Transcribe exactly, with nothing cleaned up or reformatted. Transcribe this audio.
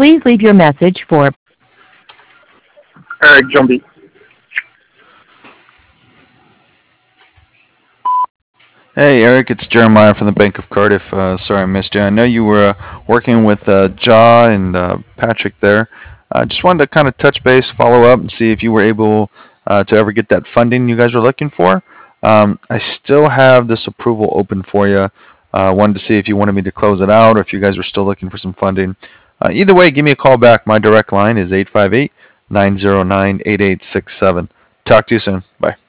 Please leave your message for Eric Jumbie. Hey Eric, it's Jeremiah from the Bank of Cardiff. Uh, sorry I missed you. I know you were uh, working with uh, Ja and uh, Patrick there. I uh, just wanted to kind of touch base, follow up, and see if you were able uh, to ever get that funding you guys were looking for. Um, I still have this approval open for you. I uh, wanted to see if you wanted me to close it out or if you guys were still looking for some funding. Uh, either way, give me a call back. My direct line is eight five eight, nine zero nine, eight eight six seven. Talk to you soon. Bye.